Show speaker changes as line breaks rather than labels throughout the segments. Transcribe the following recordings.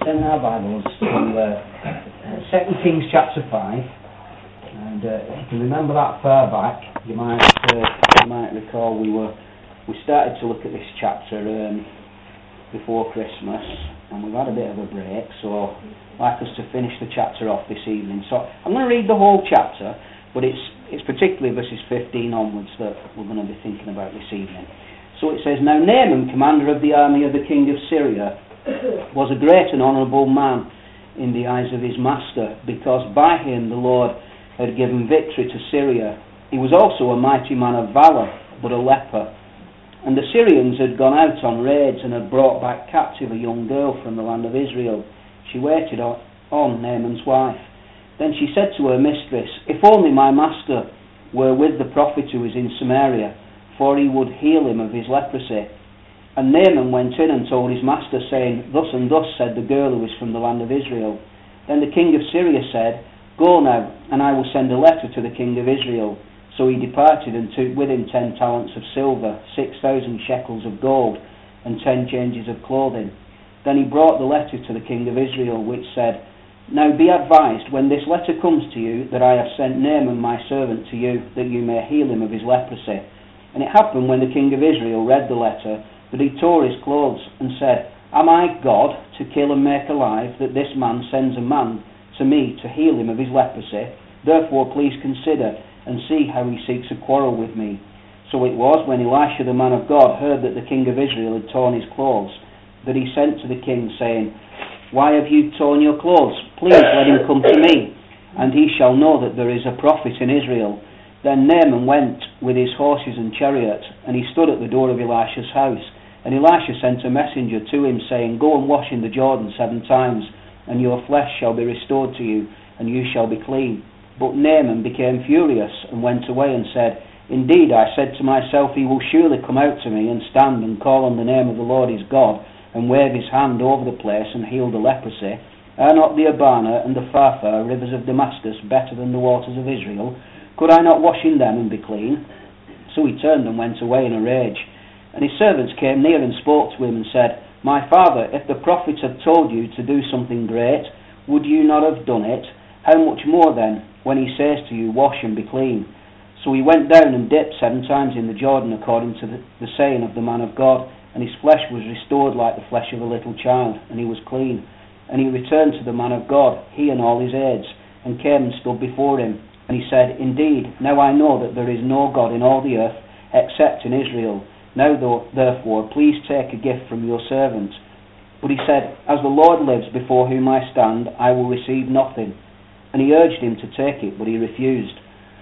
Turn our Bibles to 2 Kings chapter 5, and if you can remember that far back, you might recall we started to look at this chapter before Christmas, and we've had a bit of a break, so I'd like us to finish the chapter off this evening. So I'm going to read the whole chapter, but it's particularly verses 15 onwards that we're going to be thinking about this evening. So it says, "Now Naaman, commander of the army of the king of Syria, was a great and honourable man in the eyes of his master, because by him the Lord had given victory to Syria. He was also a mighty man of valour, but a leper. And the Syrians had gone out on raids and had brought back captive a young girl from the land of Israel. She waited on Naaman's wife. Then she said to her mistress, 'If only my master were with the prophet who is in Samaria, for he would heal him of his leprosy.' And Naaman went in and told his master, saying, 'Thus and thus said the girl who is from the land of Israel.' Then the king of Syria said, 'Go now, and I will send a letter to the king of Israel.' So he departed and took with him 10 talents of silver, 6,000 shekels of gold, and 10 changes of clothing. Then he brought the letter to the king of Israel, which said, 'Now be advised, when this letter comes to you, that I have sent Naaman my servant to you, that you may heal him of his leprosy.' And it happened, when the king of Israel read the letter, that he tore his clothes and said, 'Am I God, to kill and make alive, that this man sends a man to me to heal him of his leprosy? Therefore please consider and see how he seeks a quarrel with me.' So it was, when Elisha the man of God heard that the king of Israel had torn his clothes, that he sent to the king, saying, 'Why have you torn your clothes? Please let him come to me, and he shall know that there is a prophet in Israel.' Then Naaman went with his horses and chariot, and he stood at the door of Elisha's house. And Elisha sent a messenger to him, saying, 'Go and wash in the Jordan 7 times, and your flesh shall be restored to you, and you shall be clean.' But Naaman became furious, and went away and said, 'Indeed, I said to myself, he will surely come out to me, and stand and call on the name of the Lord his God, and wave his hand over the place, and heal the leprosy. Are not the Abana and the Pharpar, rivers of Damascus, better than the waters of Israel? Could I not wash in them and be clean?' So he turned and went away in a rage. And his servants came near and spoke to him and said, 'My father, if the prophets had told you to do something great, would you not have done it? How much more then, when he says to you, wash and be clean?' So he went down and dipped 7 times in the Jordan, according to the saying of the man of God, and his flesh was restored like the flesh of a little child, and he was clean. And he returned to the man of God, he and all his aides, and came and stood before him. And he said, 'Indeed, now I know that there is no God in all the earth, except in Israel. Now therefore, please take a gift from your servant.' But he said, 'As the Lord lives before whom I stand, I will receive nothing.' And he urged him to take it, but he refused.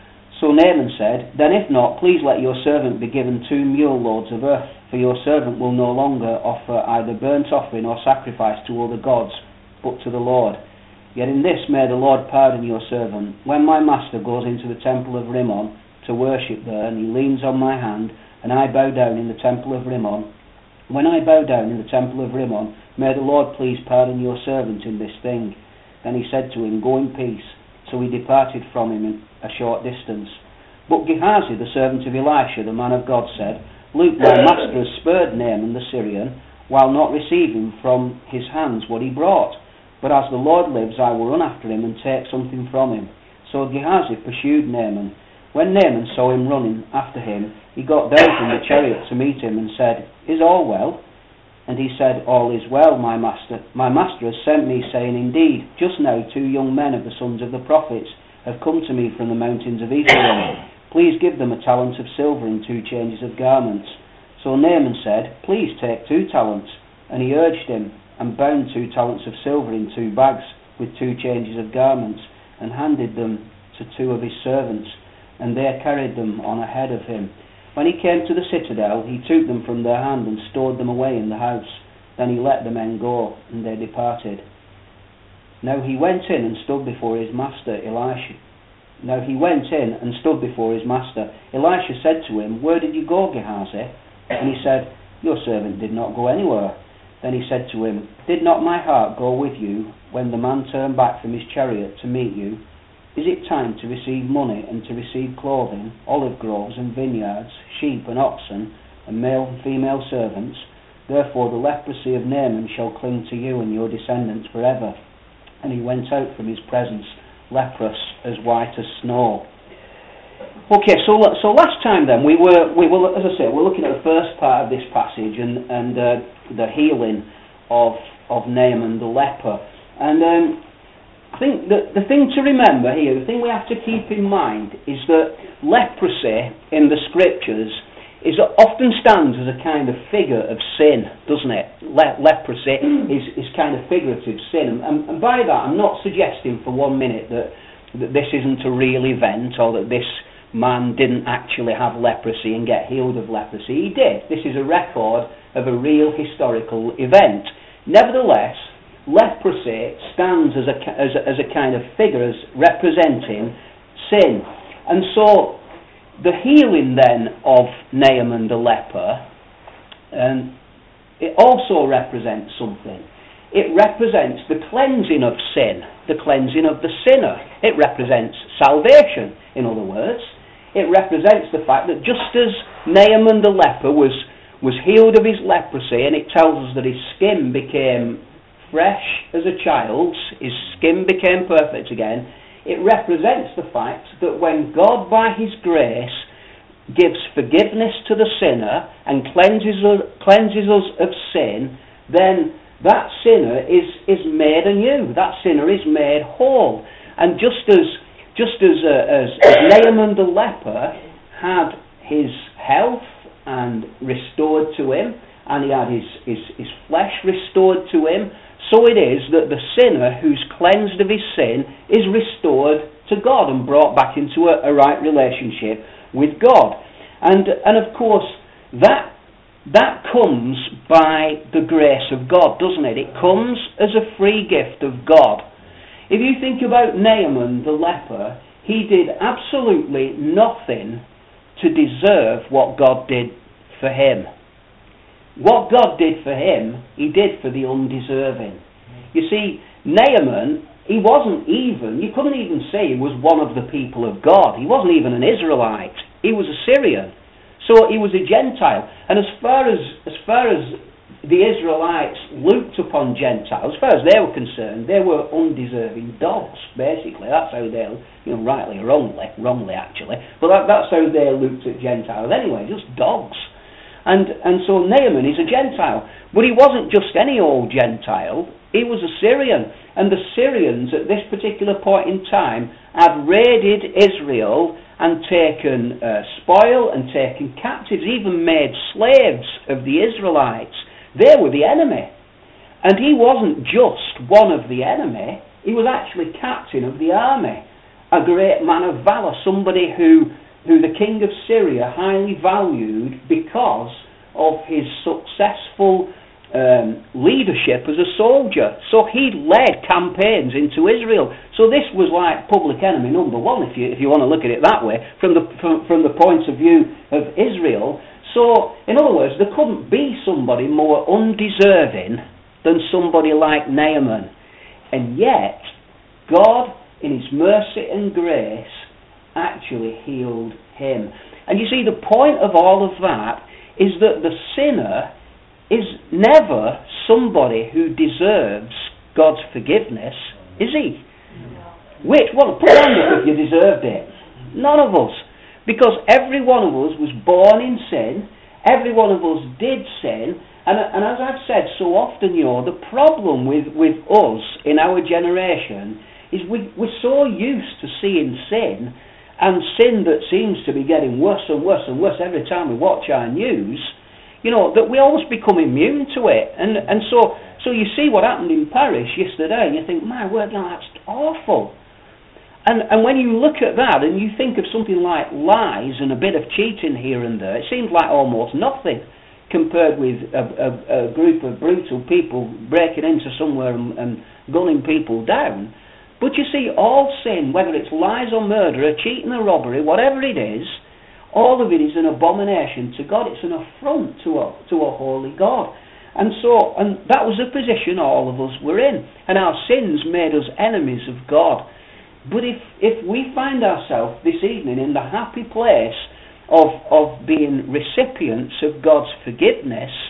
So Naaman said, 'Then if not, please let your servant be given 2 mule loads of earth, for your servant will no longer offer either burnt offering or sacrifice to other gods, but to the Lord. Yet in this may the Lord pardon your servant. When my master goes into the temple of Rimmon to worship there, and he leans on my hand, and I bow down in the temple of Rimmon, when I bow down in the temple of Rimmon, may the Lord please pardon your servant in this thing.' Then he said to him, 'Go in peace.' So he departed from him a short distance. But Gehazi, the servant of Elisha, the man of God, said, 'Look, my master has spared Naaman the Syrian, while not receiving from his hands what he brought. But as the Lord lives, I will run after him and take something from him.' So Gehazi pursued Naaman. When Naaman saw him running after him, he got down from the chariot to meet him and said, 'Is all well?' And he said, 'All is well, my master. My master has sent me, saying, Indeed, just now 2 young men of the sons of the prophets have come to me from the mountains of Ephraim. Please give them a talent of silver and 2 changes of garments.' So Naaman said, 'Please take 2 talents. And he urged him, and bound 2 talents of silver in 2 bags with 2 changes of garments, and handed them to 2 of his servants, and they carried them on ahead of him. When he came to the citadel, he took them from their hand and stored them away in the house. Then he let the men go, and they departed. Now he went in and stood before his master, Elisha. Elisha said to him, 'Where did you go, Gehazi?' And he said, 'Your servant did not go anywhere.' Then he said to him, 'Did not my heart go with you when the man turned back from his chariot to meet you? Is it time to receive money and to receive clothing, olive groves and vineyards, sheep and oxen, and male and female servants? Therefore the leprosy of Naaman shall cling to you and your descendants forever. And he went out from his presence, leprous as white as snow. Okay, so last time then we were, as I say, we're looking at the first part of this passage and the healing of Naaman the leper. And I think that the thing to remember here, the thing we have to keep in mind, is that leprosy in the scriptures often stands as a kind of figure of sin, doesn't it? Leprosy is kind of figurative sin, and by that I'm not suggesting for 1 minute that this isn't a real event, or that this man didn't actually have leprosy and get healed of leprosy. He did. This is a record of a real historical event. Nevertheless, leprosy stands as a kind of figure, as representing sin. And so the healing then of Naaman the leper, it also represents something. It represents the cleansing of sin, the cleansing of the sinner. It represents salvation, in other words. It represents the fact that just as Naaman the leper was healed of his leprosy, and it tells us that his skin became fresh as a child's, his skin became perfect again, it represents the fact that when God by his grace gives forgiveness to the sinner and cleanses us of sin, then that sinner is made anew, that sinner is made whole. And just as Naaman the leper had his health and restored to him, and he had his flesh restored to him, so it is that the sinner who's cleansed of his sin is restored to God and brought back into a right relationship with God. And of course, that comes by the grace of God, doesn't it? It comes as a free gift of God. If you think about Naaman the leper, he did absolutely nothing to deserve what God did for him. What God did for him, he did for the undeserving. You see, Naaman, he wasn't even, you couldn't even say he was one of the people of God. He wasn't even an Israelite. He was a Syrian. So he was a Gentile. And as far as the Israelites looked upon Gentiles, as far as they were concerned, they were undeserving dogs, basically. That's how they, rightly or wrongly actually, but that's how they looked at Gentiles anyway, just dogs. And so Naaman is a Gentile. But he wasn't just any old Gentile, he was a Syrian. And the Syrians at this particular point in time had raided Israel and taken spoil and taken captives, even made slaves of the Israelites. They were the enemy. And he wasn't just one of the enemy, he was actually captain of the army, a great man of valour, somebody who the king of Syria highly valued because of his successful leadership as a soldier. So he led campaigns into Israel. So this was like public enemy number one, if you want to look at it that way, from the point of view of Israel. So, in other words, there couldn't be somebody more undeserving than somebody like Naaman. And yet, God, in his mercy and grace, actually healed him. And you see, the point of all of that is that the sinner is never somebody who deserves God's forgiveness, is he? Well, put on it if you deserved it. None of us. Because every one of us was born in sin, every one of us did sin, and as I've said so often, the problem with us in our generation is we're so used to seeing sin, and sin that seems to be getting worse and worse and worse every time we watch our news, that we almost become immune to it. And so you see what happened in Paris yesterday, and you think, my word, that's awful. And when you look at that and you think of something like lies and a bit of cheating here and there, it seems like almost nothing compared with a group of brutal people breaking into somewhere and gunning people down. But you see, all sin, whether it's lies or murder or cheating or robbery, whatever it is, all of it is an abomination to God. It's an affront to a holy God. And that was the position all of us were in. And our sins made us enemies of God. But if we find ourselves this evening in the happy place of being recipients of God's forgiveness,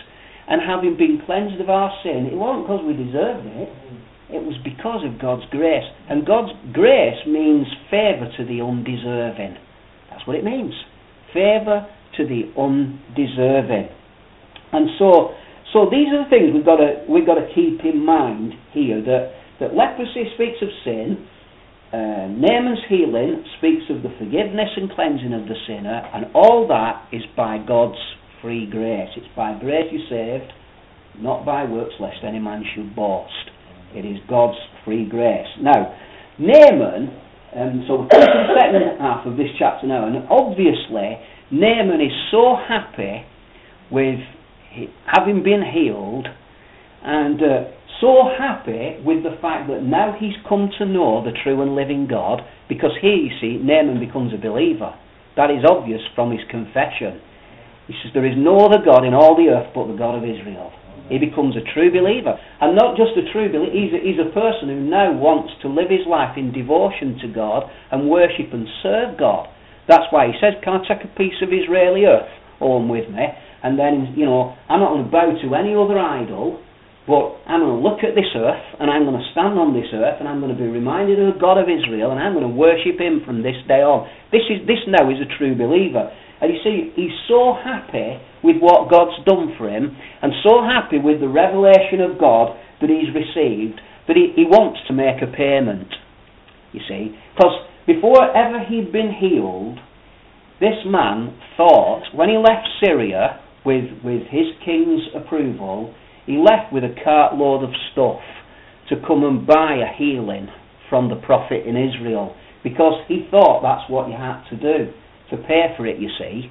and having been cleansed of our sin, it wasn't because we deserved it. It was because of God's grace. And God's grace means favour to the undeserving. That's what it means. Favour to the undeserving. And so these are the things we've got to keep in mind here, that leprosy speaks of sin, Naaman's healing speaks of the forgiveness and cleansing of the sinner, and all that is by God's free grace. It's by grace you're saved, not by works, lest any man should boast. It is God's free grace. Now, Naaman, so we're coming to the second half of this chapter now, and obviously Naaman is so happy with having been healed, and so happy with the fact that now he's come to know the true and living God, because here, you see, Naaman becomes a believer. That is obvious from his confession. He says, there is no other God in all the earth but the God of Israel. He becomes a true believer. And not just a true believer, he's a person who now wants to live his life in devotion to God and worship and serve God. That's why he says, can I take a piece of Israeli earth home with me? And then, I'm not going to bow to any other idol, but I'm going to look at this earth, and I'm going to stand on this earth, and I'm going to be reminded of the God of Israel, and I'm going to worship him from this day on. This now is a true believer. And you see, he's so happy with what God's done for him, and so happy with the revelation of God that he's received, that he wants to make a payment, you see. Because before ever he'd been healed, this man thought, when he left Syria with his king's approval, he left with a cartload of stuff to come and buy a healing from the prophet in Israel, because he thought that's what you had to do, to pay for it, you see.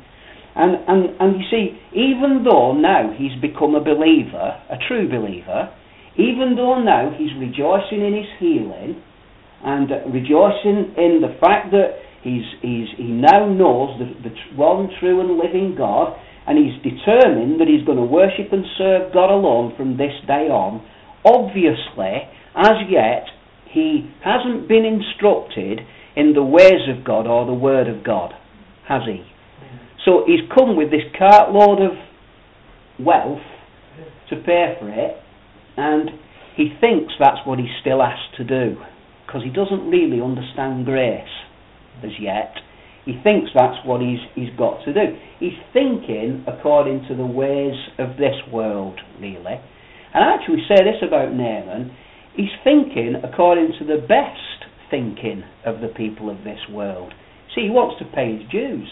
And you see, even though now he's become a believer, a true believer, even though now he's rejoicing in his healing, and rejoicing in the fact that he now knows the one true and living God, and he's determined that he's going to worship and serve God alone from this day on, obviously, as yet, he hasn't been instructed in the ways of God or the Word of God, has he? So he's come with this cartload of wealth to pay for it, and he thinks that's what he's still asked to do, because he doesn't really understand grace as yet. He thinks that's what he's got to do. He's thinking according to the ways of this world, really. And I actually say this about Naaman, he's thinking according to the best thinking of the people of this world. See, he wants to pay his dues.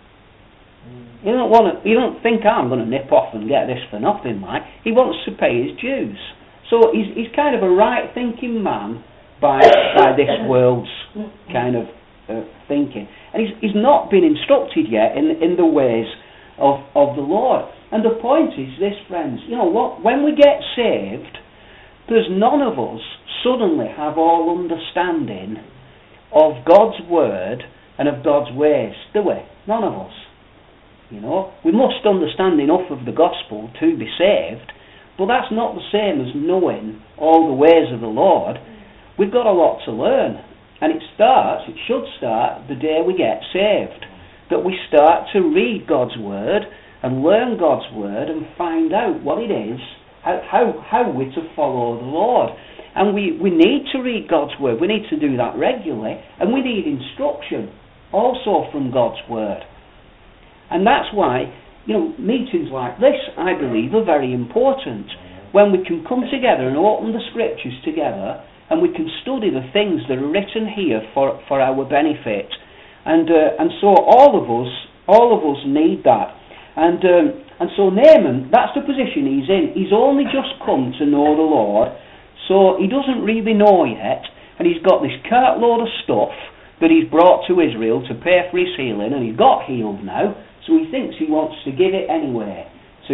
You don't think, I'm going to nip off and get this for nothing, like. He wants to pay his dues. So he's kind of a right-thinking man by this world's kind of thinking. And he's not been instructed yet in the ways of the Lord. And the point is this, friends, when we get saved, there's none of us suddenly have all understanding of God's word and of God's ways, do we? None of us. We must understand enough of the gospel to be saved, but that's not the same as knowing all the ways of the Lord. We've got a lot to learn. And it should start the day we get saved. That we start to read God's word and learn God's word and find out what it is, how we're to follow the Lord. And we need to read God's word. We need to do that regularly. And we need instruction also from God's word. And that's why, meetings like this, I believe, are very important. When we can come together and open the scriptures together, and we can study the things that are written here for our benefit, and so all of us need that, and so Naaman, that's the position he's in. He's only just come to know the Lord, so he doesn't really know yet, and he's got this cartload of stuff that he's brought to Israel to pay for his healing, and he's got healed now, so he thinks he wants to give it anyway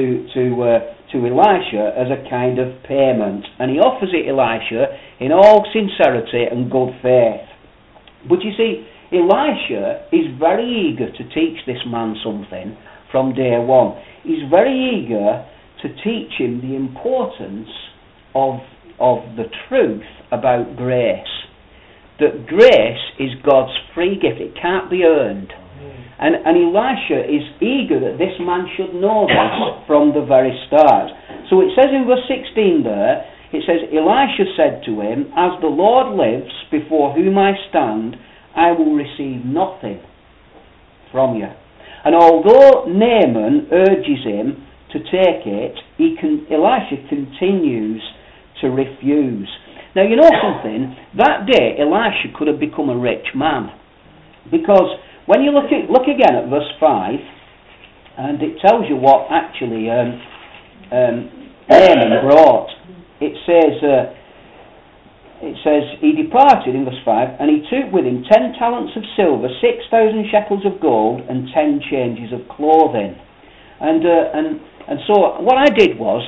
to Elisha as a kind of payment, and he offers it Elisha in all sincerity and good faith. But you see, Elisha is very eager to teach this man something from day one. He's very eager to teach him the importance of the truth about grace. That grace is God's free gift. It can't be earned. And Elisha is eager that this man should know this from the very start. So it says in verse 16 there, it says, Elisha said to him, as the Lord lives, before whom I stand, I will receive nothing from you. And although Naaman urges him to take it, Elisha continues to refuse. Now you know something, that day Elisha could have become a rich man. Because when you look again at verse 5, and it tells you what actually Naaman brought. It says, he departed in verse 5, and he took with him 10 talents of silver, 6,000 shekels of gold, and 10 changes of clothing. And so what I did was,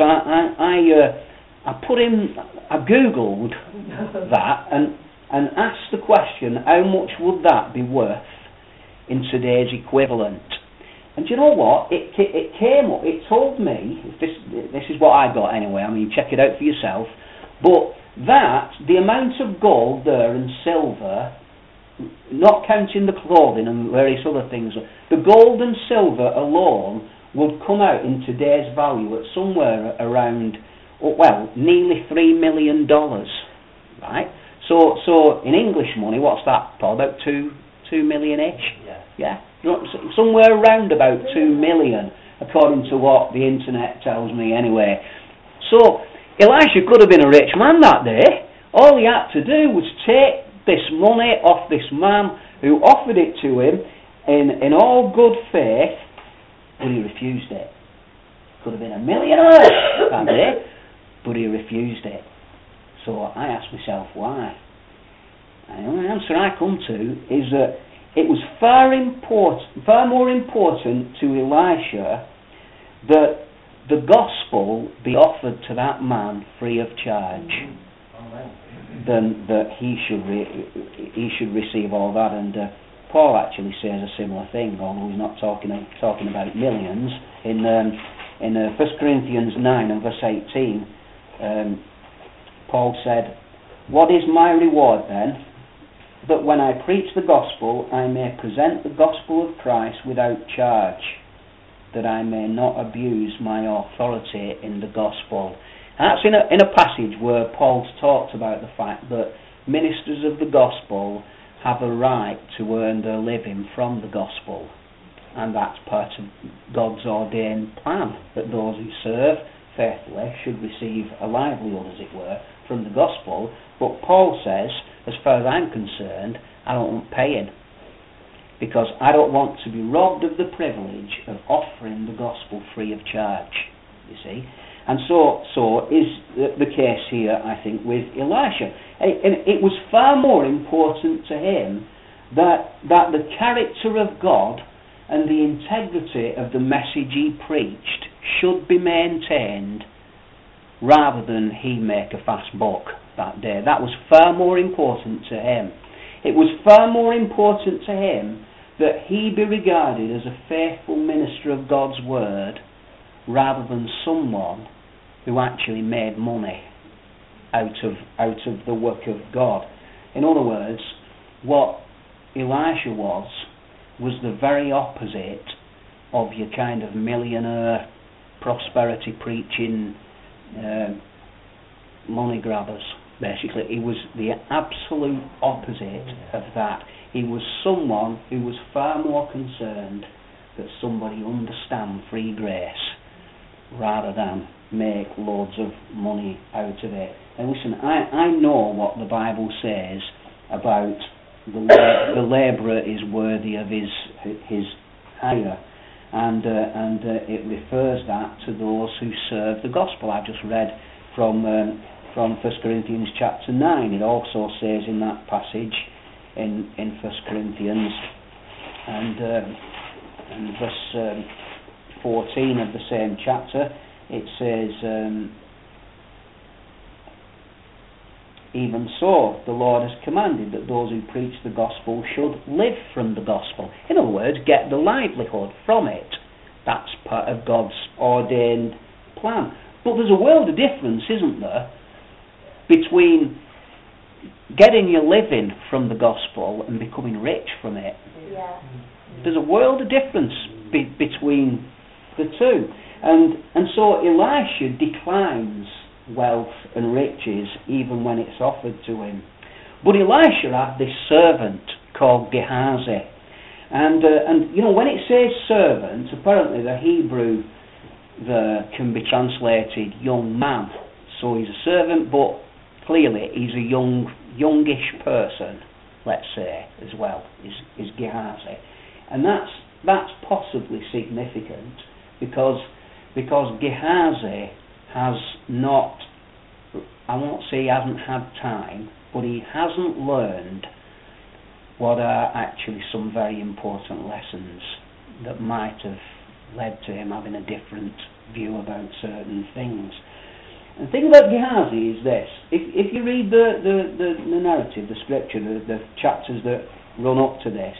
I googled that and asked the question, how much would that be worth in today's equivalent? And do you know what? It came up, it told me, this is what I got anyway, I mean, check it out for yourself, but that, the amount of gold there and silver, not counting the clothing and various other things, the gold and silver alone would come out in today's value at somewhere around, well, nearly $3 million, right? So in English money, what's that, Paul? About 2 million-ish? Yeah. Somewhere around about 2 million, according to what the internet tells me anyway. So Elisha could have been a rich man that day. All he had to do was take this money off this man who offered it to him in all good faith, but he refused it. Could have been a millionaire that day, but he refused it. So I asked myself why. And the only answer I come to is that it was far more important to Elisha that the gospel be offered to that man free of charge than that he should receive all that. And Paul actually says a similar thing, although he's not talking about millions. In 1 Corinthians 9 and verse 18, Paul said, "What is my reward then? That when I preach the gospel, I may present the gospel of Christ without charge, that I may not abuse my authority in the gospel." And that's in a passage where Paul's talked about the fact that ministers of the gospel have a right to earn their living from the gospel, and that's part of God's ordained plan, that those who serve faithfully should receive a livelihood, as it were, from the gospel. But Paul says, as far as I'm concerned, I don't want paying, because I don't want to be robbed of the privilege of offering the gospel free of charge, you see. And so is the case here, I think, with Elisha. And it was far more important to him that the character of God and the integrity of the message he preached should be maintained, rather than he make a fast buck that day. That was far more important to him. It was far more important to him that he be regarded as a faithful minister of God's word, rather than someone who actually made money out of the work of God. In other words, what Elisha was the very opposite of your kind of millionaire, prosperity preaching, money grabbers. Basically, he was the absolute opposite of that. He was someone who was far more concerned that somebody understand free grace, rather than make loads of money out of it. And listen, I know what the Bible says about the labourer is worthy of his hire, and it refers that to those who serve the gospel. I've just read from 1 Corinthians chapter 9. It also says in that passage in 1 Corinthians and verse 14 of the same chapter, it says, "Even so, the Lord has commanded that those who preach the gospel should live from the gospel." In other words, get the livelihood from it. That's part of God's ordained plan. But there's a world of difference, isn't there, between getting your living from the gospel and becoming rich from it.
Yeah.
There's a world of difference between the two. And so Elisha declines wealth and riches even when it's offered to him. But Elisha had this servant called Gehazi. And when it says servant, apparently the Hebrew there can be translated young man. So he's a servant, but clearly he's a youngish person, let's say, as well, is Gehazi. And that's possibly significant because Gehazi has not, I won't say he hasn't had time, but he hasn't learned what are actually some very important lessons that might have led to him having a different view about certain things. And the thing about Gehazi is this: if you read the narrative, the scripture, the chapters that run up to this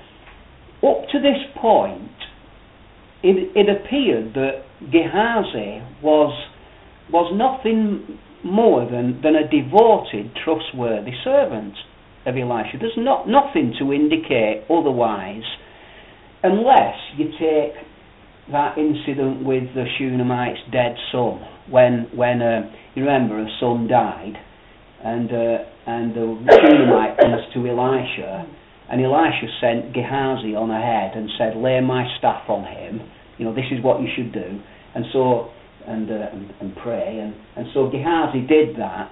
point, it appeared that Gehazi was nothing more than a devoted, trustworthy servant of Elisha. There's nothing to indicate otherwise, unless you take that incident with the Shunammite's dead son, when you remember a son died, and the Shunammite comes to Elisha, and Elisha sent Gehazi on ahead and said, "Lay my staff on him. This is what you should do." And so and pray, and so Gehazi did that,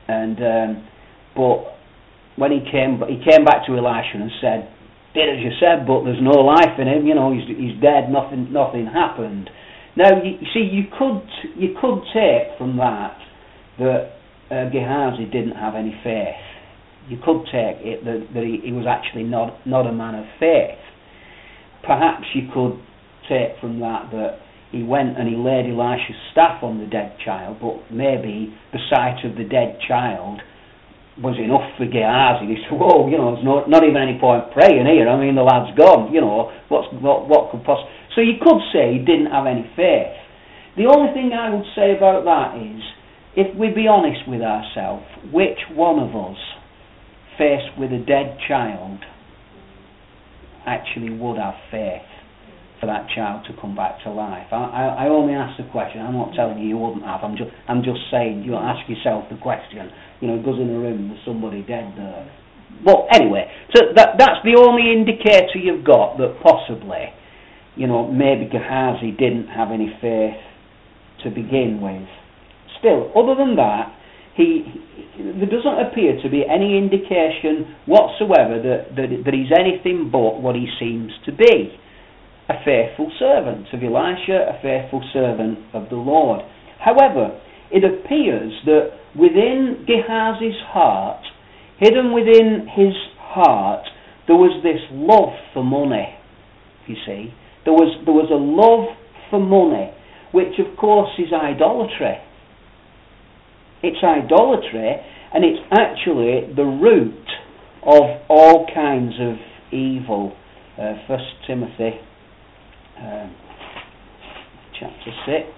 but when he came back to Elisha and said, "Did as you said, but there's no life in him. He's dead. Nothing happened." Now you see, you could take from that Gehazi didn't have any faith. You could take it that he was actually not a man of faith. Perhaps you could take from that he went and he laid Elisha's staff on the dead child, but maybe the sight of the dead child was enough for Gehazi. He said, "Whoa, there's not even any point praying here. I mean, the lad's gone. What could possibly..." So you could say he didn't have any faith. The only thing I would say about that is, if we be honest with ourselves, which one of us, faced with a dead child, actually would have faith for that child to come back to life? I only ask the question. I'm not telling you wouldn't have. I'm just saying, ask yourself the question. It goes in a room, there's somebody dead there. Well, anyway, so that's the only indicator you've got that possibly, maybe Gehazi didn't have any faith to begin with. Still, other than that, there doesn't appear to be any indication whatsoever that he's anything but what he seems to be: a faithful servant of Elisha, a faithful servant of the Lord. However, it appears that within Gehazi's heart, hidden within his heart, there was this love for money. You see, there was a love for money, which of course is idolatry. It's idolatry, and it's actually the root of all kinds of evil. 1 Timothy chapter 6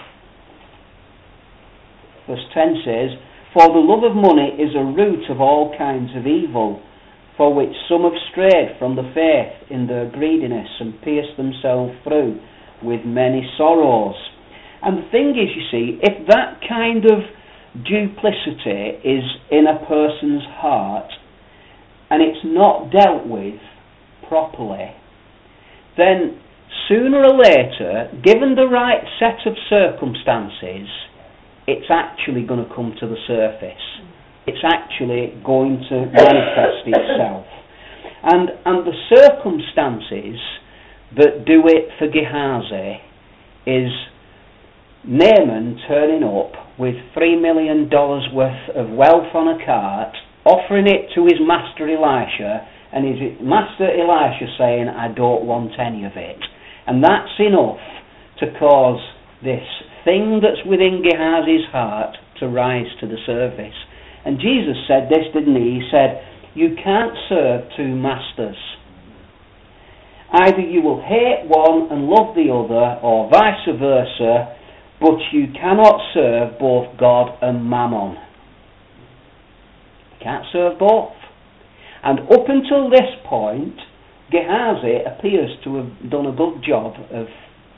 verse 10 says, "For the love of money is a root of all kinds of evil, for which some have strayed from the faith in their greediness and pierced themselves through with many sorrows." And the thing is, you see, if that kind of duplicity is in a person's heart and it's not dealt with properly, then sooner or later, given the right set of circumstances, it's actually going to come to the surface. It's actually going to manifest itself. And the circumstances that do it for Gehazi is Naaman turning up with $3 million worth of wealth on a cart, offering it to his master Elisha, and his master Elisha saying, "I don't want any of it." And that's enough to cause this thing that's within Gehazi's heart to rise to the surface. And Jesus said this, didn't he? He said, "You can't serve two masters. Either you will hate one and love the other, or vice versa, but you cannot serve both God and Mammon." You can't serve both. And up until this point, Gehazi appears to have done a good job of,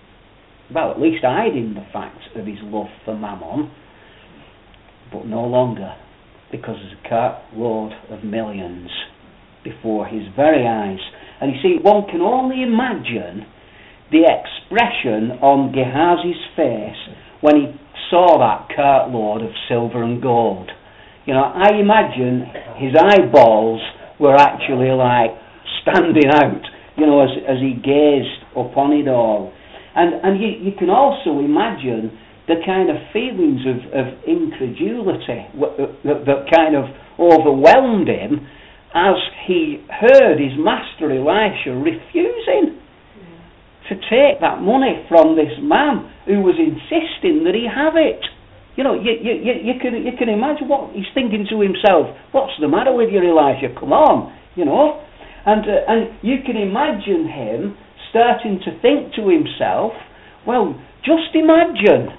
well, at least hiding the fact of his love for Mammon, but no longer, because there's a cartload of millions before his very eyes. And you see, one can only imagine the expression on Gehazi's face when he saw that cartload of silver and gold. You know, I imagine his eyeballs were actually like standing out, you know, as he gazed upon it all. And you can also imagine the kind of feelings of incredulity that kind of overwhelmed him as he heard his master Elisha refusing to take that money from this man who was insisting that he have it. You know, you can imagine what he's thinking to himself. What's the matter with you, Elisha? Come on, you know. And you can imagine him starting to think to himself, well, just imagine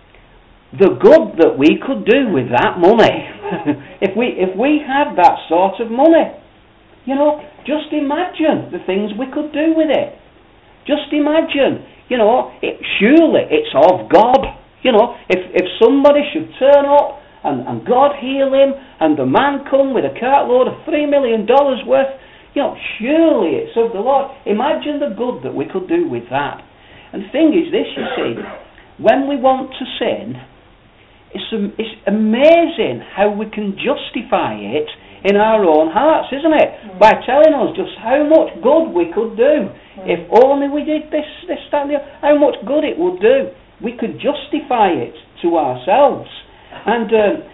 the good that we could do with that money. if we had that sort of money, you know, just imagine the things we could do with it. Just imagine, you know, surely it's of God. You know, if somebody should turn up and God heal him and the man come with a cartload of $3 million worth, you know, surely it's of the Lord. Imagine the good that we could do with that. And the thing is this, you see, when we want to sin, it's amazing how we can justify it in our own hearts, isn't it? By telling us just how much good we could do. If only we did this, that, and the other, how much good it would do. We could justify it to ourselves. And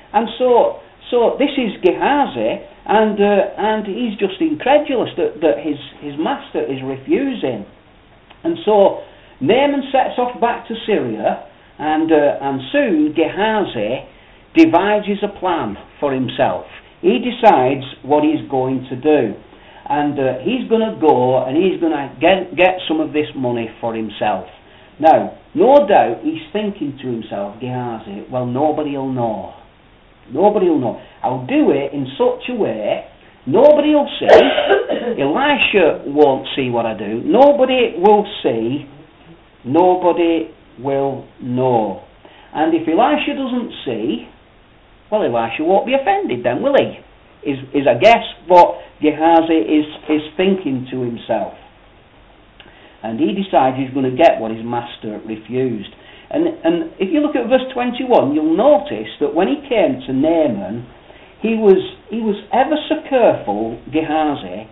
so this is Gehazi, and he's just incredulous that his master is refusing. And so Naaman sets off back to Syria, and soon Gehazi devises a plan for himself. He decides what he's going to do. And he's going to go and he's going to get some of this money for himself. Now, no doubt he's thinking to himself, Gehazi, well, nobody will know. Nobody will know. I'll do it in such a way, nobody will see. Elisha won't see what I do. Nobody will see. Nobody will know. And if Elisha doesn't see, well, Elisha won't be offended then, will he? Is I guess what Gehazi is thinking to himself. And he decides he's going to get what his master refused. And if you look at verse 21, you'll notice that when he came to Naaman, he was ever so careful, Gehazi,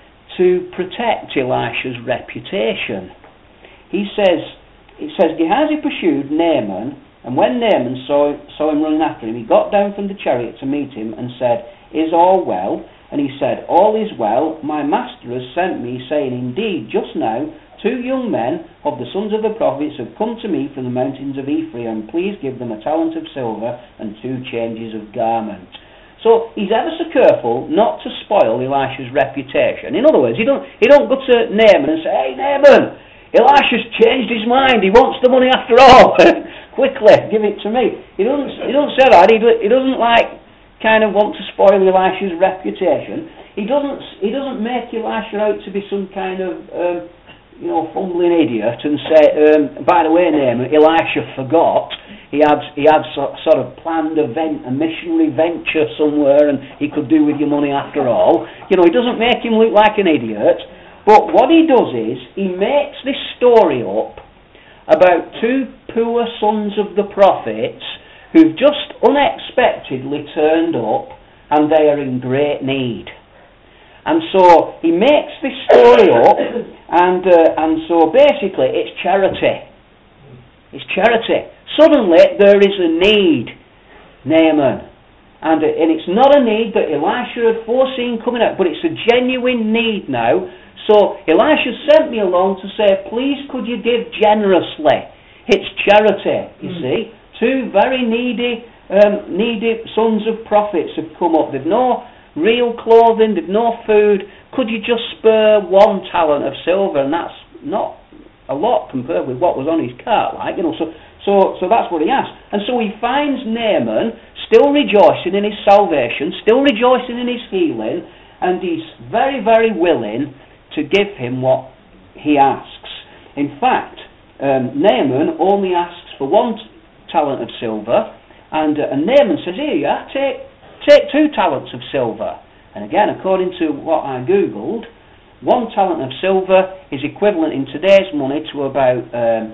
to protect Elisha's reputation. It says, Gehazi pursued Naaman, and when Naaman saw him running after him, he got down from the chariot to meet him and said, Is all well? And he said, All is well. My master has sent me, saying, Indeed, just now, 2 young men of the sons of the prophets have come to me from the mountains of Ephraim. Please give them a talent of silver and 2 changes of garment. So he's ever so careful not to spoil Elisha's reputation. In other words, he don't go to Naaman and say, Hey Naaman, Elisha's changed his mind. He wants the money after all. Quickly, give it to me. He doesn't say that. He doesn't kind of want to spoil Elisha's reputation. He doesn't make Elisha out to be some kind of fumbling idiot and say, by the way, Naaman, Elisha forgot. He had sort of planned a missionary venture somewhere, and he could do with your money after all. He doesn't make him look like an idiot. But what he does is he makes this story up about 2 poor sons of the prophets who've just unexpectedly turned up, and they are in great need. And so he makes this story up, and so basically it's charity. It's charity. Suddenly there is a need, Naaman. And it's not a need that Elisha had foreseen coming out, but it's a genuine need now. So Elisha sent me along to say, please could you give generously? It's charity, you see. 2 very needy sons of prophets have come up. They've no real clothing, they've no food. Could you just spare 1 talent of silver? And that's not a lot compared with what was on his cart, So that's what he asked. And so he finds Naaman still rejoicing in his salvation, still rejoicing in his healing, and he's very, very willing to give him what he asks. In fact, Naaman only asks for 1 talent of silver, and Naaman says, here you are, take 2 talents of silver. And again, according to what I googled, 1 talent of silver is equivalent in today's money to about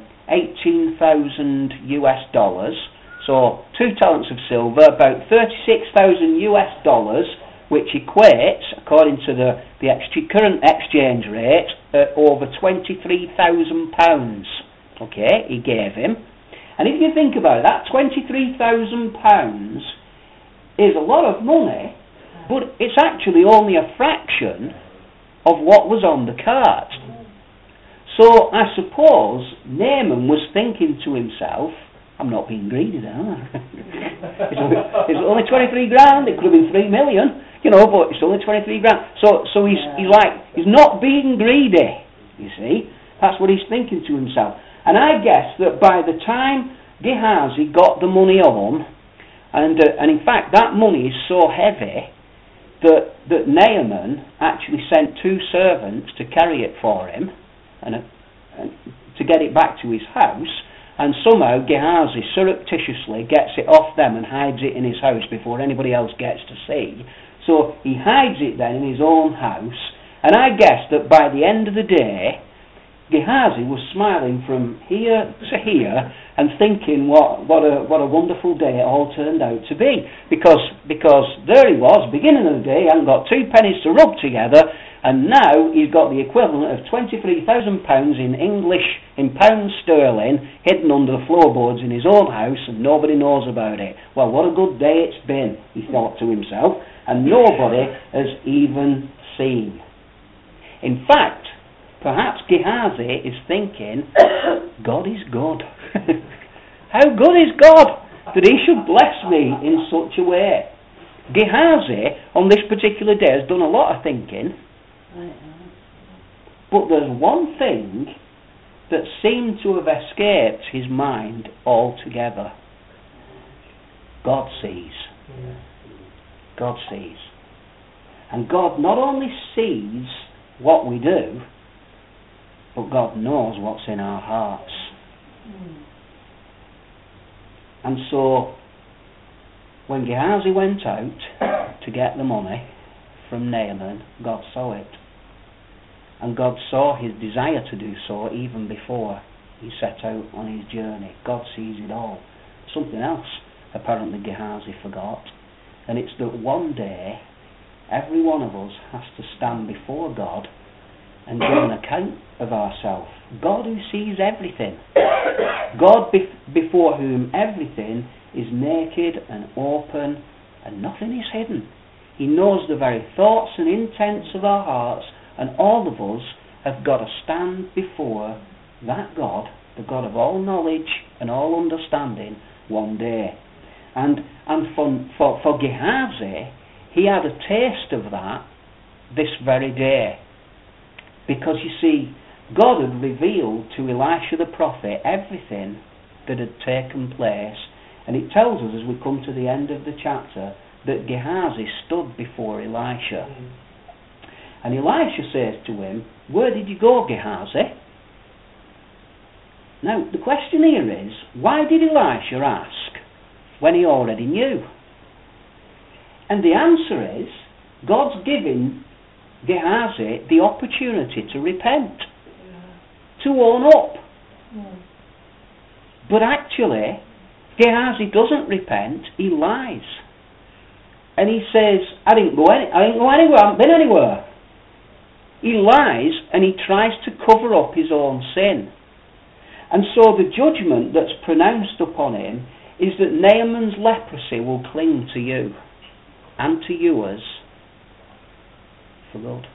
18,000 US dollars. So 2 talents of silver, about 36,000 US dollars, which equates, according to the current exchange rate, over £23,000. Okay, he gave him. And if you think about it, that £23,000 is a lot of money, but it's actually only a fraction of what was on the cart. So I suppose Naaman was thinking to himself, I'm not being greedy then, am I? It's only 23 grand, it could have been 3 million, but it's only 23 grand. So he's not being greedy, you see. That's what he's thinking to himself. And I guess that by the time Gehazi got the money home, and in fact that money is so heavy that Naaman actually sent 2 servants to carry it for him and to get it back to his house, and somehow Gehazi surreptitiously gets it off them and hides it in his house before anybody else gets to see. So he hides it then in his own house, and I guess that by the end of the day Gehazi was smiling from here to here and thinking what a wonderful day it all turned out to be, because there he was, beginning of the day, he hadn't got 2 pennies to rub together, and now he's got the equivalent of £23,000 in pounds sterling hidden under the floorboards in his own house, and nobody knows about it. Well, what a good day it's been, he thought to himself, and nobody has even seen. In fact, perhaps Gehazi is thinking, God is good. How good is God that he should bless me in such a way? Gehazi, on this particular day, has done a lot of thinking, but there's one thing that seemed to have escaped his mind altogether. God sees. God sees. And God not only sees what we do, but God knows what's in our hearts. And so, when Gehazi went out to get the money from Naaman, God saw it. And God saw his desire to do so even before he set out on his journey. God sees it all. Something else, apparently, Gehazi forgot. And it's that one day, every one of us has to stand before God and give an account of ourselves. God who sees everything. God before whom everything is naked and open and nothing is hidden. He knows the very thoughts and intents of our hearts, and all of us have got to stand before that God, the God of all knowledge and all understanding, one day. And for Gehazi, he had a taste of that this very day. Because you see, God had revealed to Elisha the prophet everything that had taken place. And it tells us as we come to the end of the chapter that Gehazi stood before Elisha. And Elisha says to him, where did you go, Gehazi? Now, the question here is, why did Elisha ask when he already knew? And the answer is, God's giving Gehazi the opportunity to repent, to own up. But actually, Gehazi doesn't repent, he lies. And he says, I didn't go anywhere, I haven't been anywhere. He lies and he tries to cover up his own sin. And so the judgment that's pronounced upon him is that Naaman's leprosy will cling to you and to yours for good.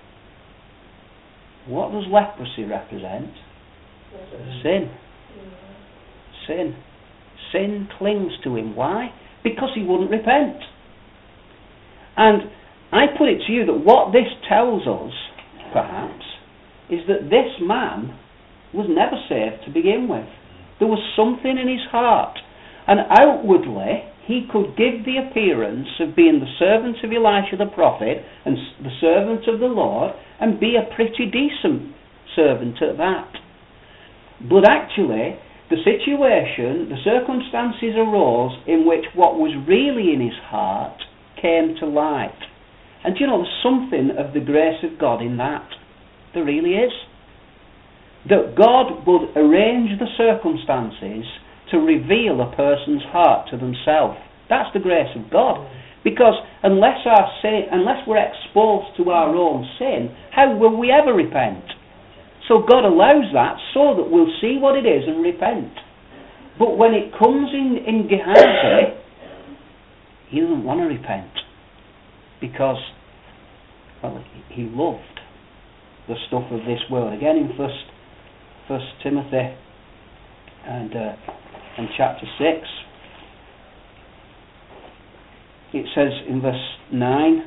What does leprosy represent? Sin. Sin. Sin clings to him. Why? Because he wouldn't repent. And I put it to you that what this tells us, perhaps, is that this man was never saved to begin with. There was something in his heart. And outwardly,
he could give the appearance of being the servant of Elisha the prophet and the servant of the Lord, and be a pretty decent servant at that. But actually, the situation, the circumstances arose in which what was really in his heart came to light. And there's something of the grace of God in that. There really is. That God would arrange the circumstances to reveal a person's heart to themselves. That's the grace of God. Because unless we're exposed to our own sin, how will we ever repent? So God allows that so that we'll see what it is and repent. But when it comes in Gehazi, he doesn't want to repent. Because, he loved the stuff of this world. Again in First Timothy and chapter 6, it says in verse 9,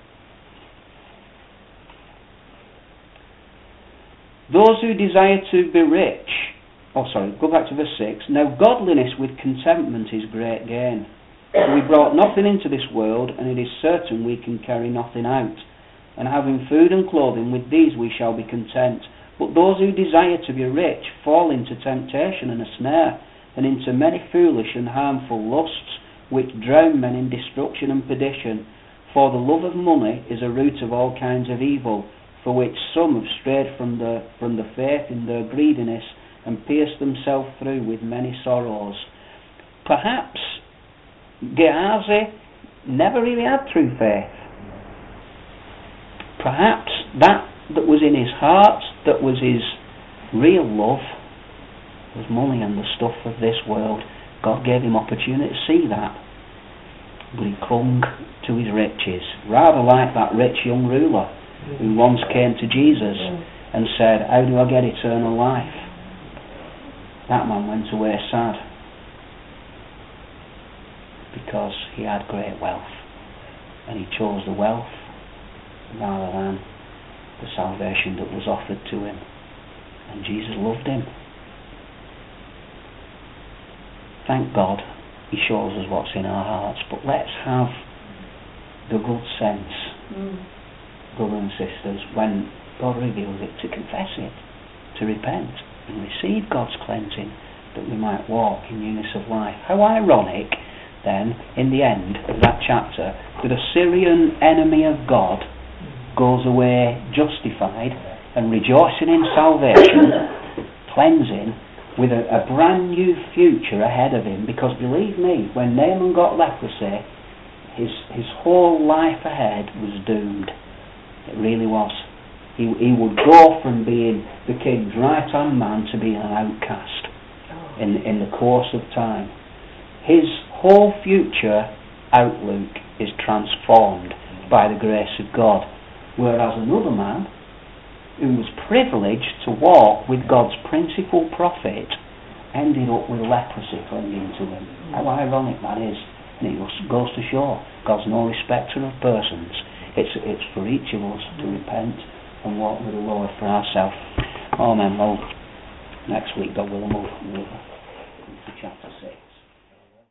those who desire to be rich, go back to verse 6, now godliness with contentment is great gain. For we brought nothing into this world, and it is certain we can carry nothing out. And having food and clothing, with these we shall be content. But those who desire to be rich fall into temptation and a snare, and into many foolish and harmful lusts, which drown men in destruction and perdition. For the love of money is a root of all kinds of evil, for which some have strayed from the faith in their greediness, and pierced themselves through with many sorrows. Perhaps Gehazi never really had true faith. Perhaps that was in his heart, that was his real love, was money and the stuff of this world. God gave him opportunity to see that, but he clung to his riches, rather like that rich young ruler who once came to Jesus and said, how do I get eternal life? That man went away sad, because he had great wealth, and he chose the wealth rather than the salvation that was offered to him. And Jesus loved him. Thank God he shows us what's in our hearts, but let's have the good sense, brothers and sisters, when God reveals it, to confess it, to repent and receive God's cleansing, that we might walk in newness of life. How ironic then, in the end of that chapter, that a Syrian enemy of God goes away justified and rejoicing in salvation, cleansing, with a brand new future ahead of him. Because believe me, when Naaman got leprosy, his whole life ahead was doomed. It really was. He would go from being the king's right-hand man to being an outcast in the course of time. His whole future outlook is transformed by the grace of God. Whereas another man, who was privileged to walk with God's principal prophet, ended up with leprosy clinging to him. How ironic that is. And it goes to show God's no respecter of persons. It's for each of us to repent and walk with the Lord for ourselves. Amen. Well, next week, God willing, we'll move to chapter 6.